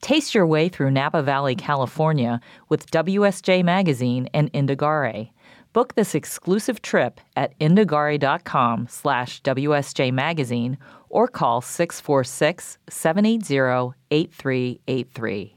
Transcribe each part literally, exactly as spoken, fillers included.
Taste your way through Napa Valley, California with W S J Magazine and Indagare. Book this exclusive trip at indagare.com slash WSJ Magazine or call six four six, seven eight zero, eight three eight three.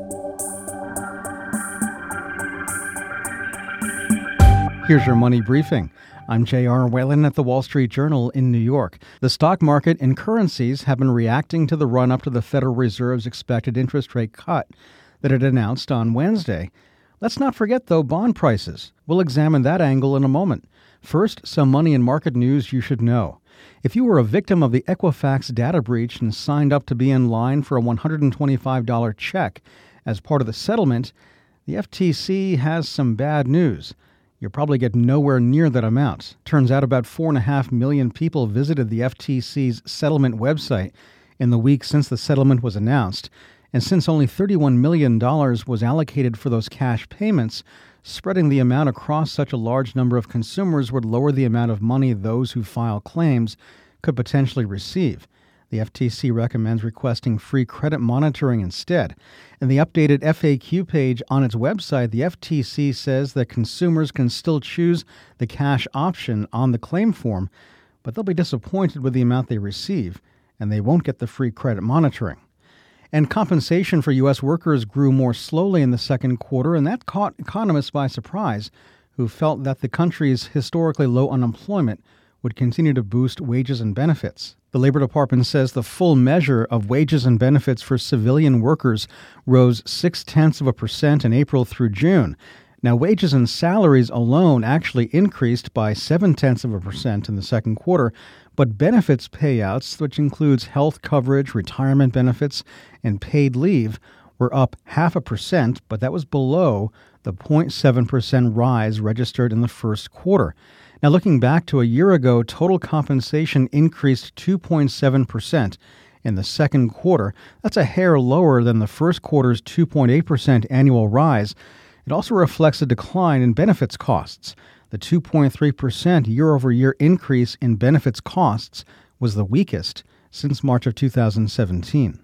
Here's your money briefing. I'm J R. Whalen at the Wall Street Journal in New York. The stock market and currencies have been reacting to the run-up to the Federal Reserve's expected interest rate cut that it announced on Wednesday. Let's not forget, though, bond prices. We'll examine that angle in a moment. First, some money and market news you should know. If you were a victim of the Equifax data breach and signed up to be in line for a one hundred twenty-five dollars check as part of the settlement, the F T C has some bad news. You'll probably get nowhere near that amount. Turns out about four and a half million people visited the F T C's settlement website in the week since the settlement was announced. And since only thirty-one million dollars was allocated for those cash payments, spreading the amount across such a large number of consumers would lower the amount of money those who file claims could potentially receive. The F T C recommends requesting free credit monitoring instead. In the updated F A Q page on its website, the F T C says that consumers can still choose the cash option on the claim form, but they'll be disappointed with the amount they receive, and they won't get the free credit monitoring. And compensation for U S workers grew more slowly in the second quarter, and that caught economists by surprise, who felt that the country's historically low unemployment would continue to boost wages and benefits. The Labor Department says the full measure of wages and benefits for civilian workers rose six-tenths of a percent in April through June. Now, wages and salaries alone actually increased by seven-tenths of a percent in the second quarter, but benefits payouts, which includes health coverage, retirement benefits, and paid leave, were up half a percent, but that was below the zero point seven percent rise registered in the first quarter. Now, looking back to a year ago, total compensation increased two point seven percent in the second quarter. That's a hair lower than the first quarter's two point eight percent annual rise. It also reflects a decline in benefits costs. The two point three percent year-over-year increase in benefits costs was the weakest since March of two thousand seventeen.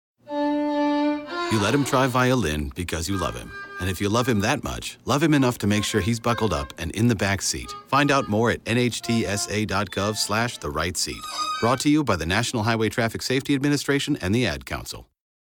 You let him try violin because you love him. And if you love him that much, love him enough to make sure he's buckled up and in the back seat. Find out more at nhtsa.gov slash the right seat. Brought to you by the National Highway Traffic Safety Administration and the Ad Council.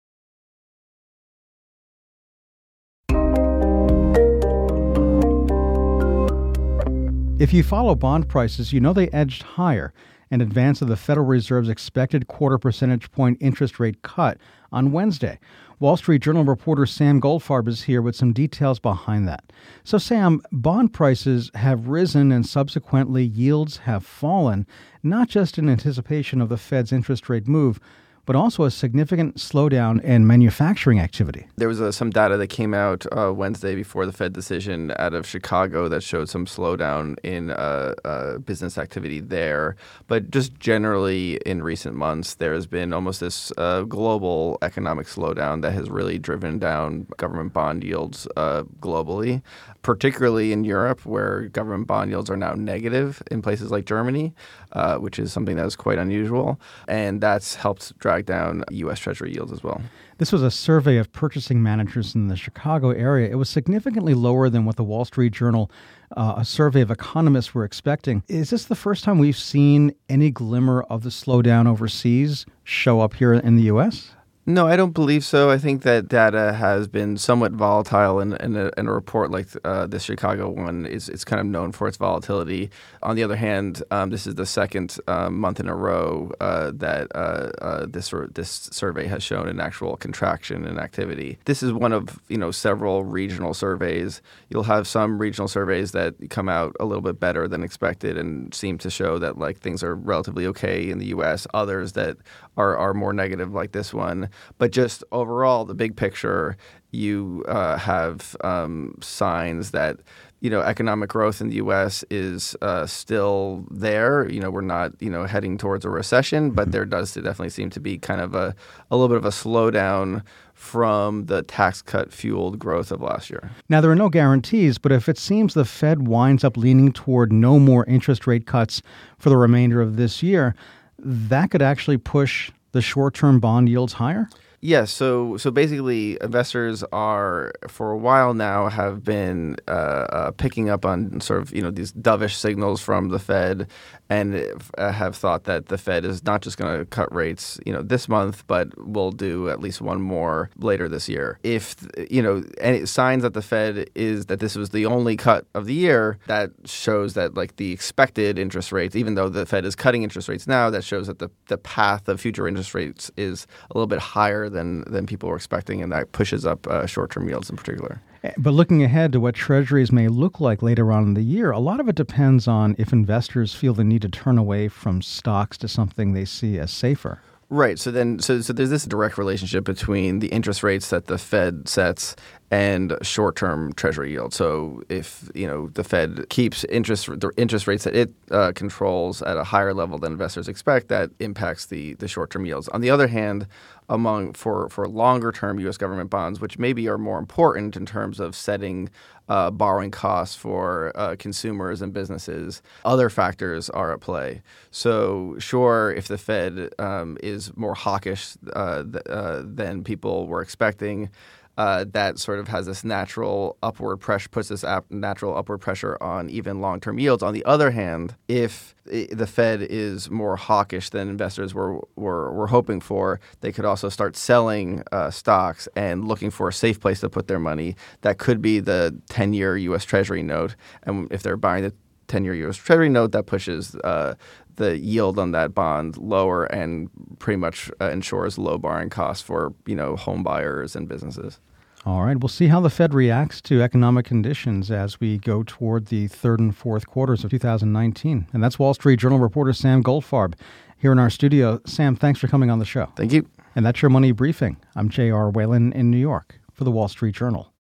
If you follow bond prices, you know they edged higher in advance of the Federal Reserve's expected quarter percentage point interest rate cut on Wednesday. Wall Street Journal reporter Sam Goldfarb is here with some details behind that. So, Sam, bond prices have risen and subsequently yields have fallen, not just in anticipation of the Fed's interest rate move, but also a significant slowdown in manufacturing activity. There was uh, some data that came out uh, Wednesday before the Fed decision out of Chicago that showed some slowdown in uh, uh, business activity there. But just generally in recent months, there has been almost this uh, global economic slowdown that has really driven down government bond yields uh, globally, particularly in Europe, where government bond yields are now negative in places like Germany, uh, which is something that is quite unusual. And that's helped drag down U S Treasury yields as well. This was a survey of purchasing managers in the Chicago area. It was significantly lower than what the Wall Street Journal, uh, a survey of economists, were expecting. Is this the first time we've seen any glimmer of the slowdown overseas show up here in the U S? No, I don't believe so. I think that data has been somewhat volatile, and, and, a, and a report like uh, the Chicago one is it's kind of known for its volatility. On the other hand, um, this is the second um, month in a row uh, that uh, uh, this this survey has shown an actual contraction in activity. This is one of you know several regional surveys. You'll have some regional surveys that come out a little bit better than expected and seem to show that like things are relatively okay in the U S. Others that are are more negative, like this one. But just overall, the big picture, you uh, have um, signs that, you know, economic growth in the U S is uh, still there. You know, we're not, you know, heading towards a recession, but there does definitely seem to be kind of a, a little bit of a slowdown from the tax cut fueled growth of last year. Now, there are no guarantees, but if it seems the Fed winds up leaning toward no more interest rate cuts for the remainder of this year, that could actually push the short-term bond yields higher? Yeah, so so basically, investors are for a while now have been uh, uh, picking up on sort of you know these dovish signals from the Fed, and uh, have thought that the Fed is not just going to cut rates you know this month, but will do at least one more later this year. If you know any signs that the Fed is that this was the only cut of the year, that shows that like the expected interest rates, even though the Fed is cutting interest rates now, that shows that the the path of future interest rates is a little bit higher than than people were expecting, and that pushes up uh, short-term yields in particular. But looking ahead to what treasuries may look like later on in the year, a lot of it depends on if investors feel the need to turn away from stocks to something they see as safer. Right. So then, so so there's this direct relationship between the interest rates that the Fed sets and short-term Treasury yield. So if you know the Fed keeps interest the interest rates that it uh, controls at a higher level than investors expect, that impacts the the short-term yields. On the other hand, among for for longer-term U S government bonds, which maybe are more important in terms of setting uh, borrowing costs for uh, consumers and businesses, other factors are at play. So sure, if the Fed um, is more hawkish uh, th- uh, than people were expecting, Uh, that sort of has this natural upward pressure, puts this ap- natural upward pressure on even long-term yields. On the other hand, if i- the Fed is more hawkish than investors were were, were hoping for, they could also start selling uh, stocks and looking for a safe place to put their money. That could be the ten-year U S Treasury note. And if they're buying the ten-year U S Treasury note, that pushes uh, the yield on that bond lower and pretty much uh, ensures low borrowing costs for you know home buyers and businesses. All right. We'll see how the Fed reacts to economic conditions as we go toward the third and fourth quarters of two thousand nineteen. And that's Wall Street Journal reporter Sam Goldfarb here in our studio. Sam, thanks for coming on the show. Thank you. And that's your Money Briefing. I'm J R. Whalen in New York for the Wall Street Journal.